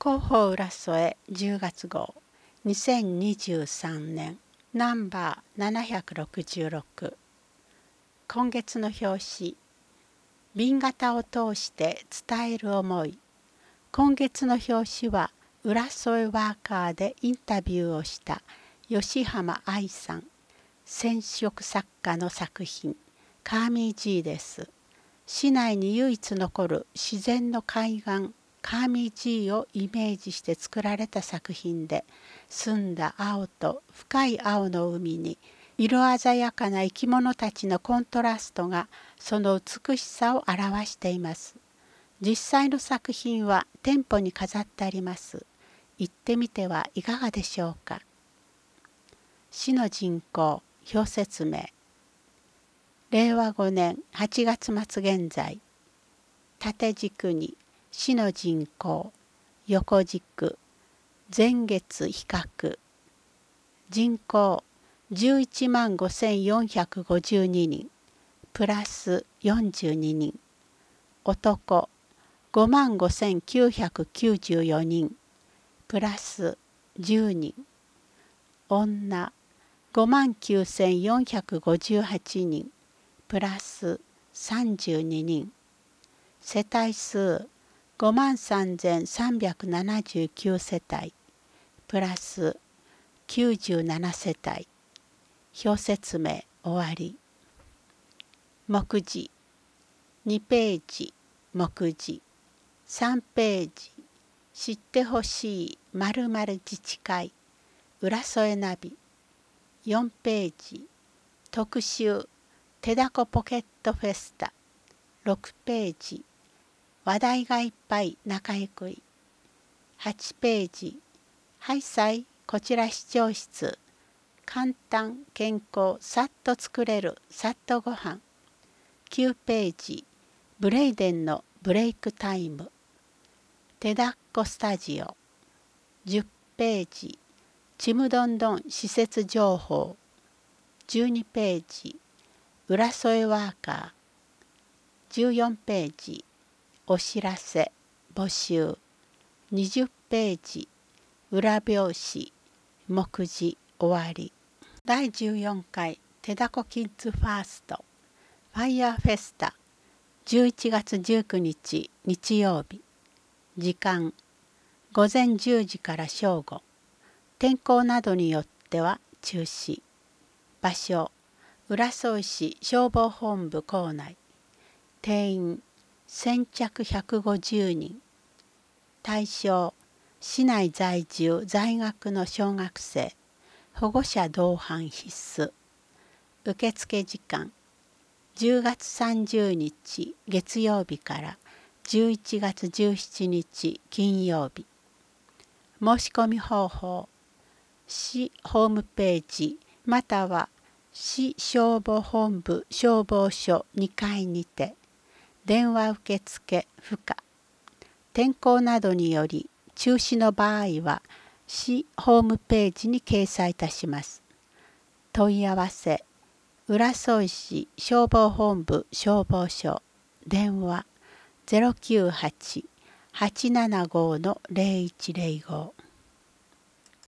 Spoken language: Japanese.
広報浦添10月号2023年ナンバー766。今月の表紙、紅型を通して伝える思い。今月の表紙は浦添ワーカーでインタビューをした吉浜愛さん、染色作家の作品カーミー G です。市内に唯一残る自然の海岸カーミー G をイメージして作られた作品で、澄んだ青と深い青の海に色鮮やかな生き物たちのコントラストがその美しさを表しています。実際の作品は店舗に飾ってあります。行ってみてはいかがでしょうか。市の人口表説明。令和5年8月末現在、縦軸に市の人口、横軸、前月比較、人口11万5452人、プラス42人、男5万5994人、プラス10人、女5万9458人、プラス32人、世帯数5万3379世帯、プラス97世帯。表説明終わり。目次2ページ、目次3ページ、知ってほしい〇〇自治会、浦添ナビ4ページ、特集手だこポケットフェスタ6ページ、話題がいっぱい仲良くい8ページ、はいさいこちら視聴室、簡単健康さっと作れるさっとごはん9ページ、ブレイデンのブレイクタイム手だっこスタジオ10ページ、ちむどんどん施設情報12ページ、浦添ワーカー14ページ、お知らせ募集20ページ、裏表紙目次終わり。第14回手だこキッズファーストファイヤーフェスタ11月19日日曜日。時間午前10時から正午。天候などによっては中止。場所浦添市消防本部構内。定員先着150人。対象市内在住在学の小学生、保護者同伴必須。受付時間10月30日月曜日から11月17日金曜日。申し込み方法市ホームページまたは市消防本部消防署2階にて。電話受付不可。天候などにより中止の場合は市ホームページに掲載いたします。問い合わせ浦添市消防本部消防署電話098-875-0105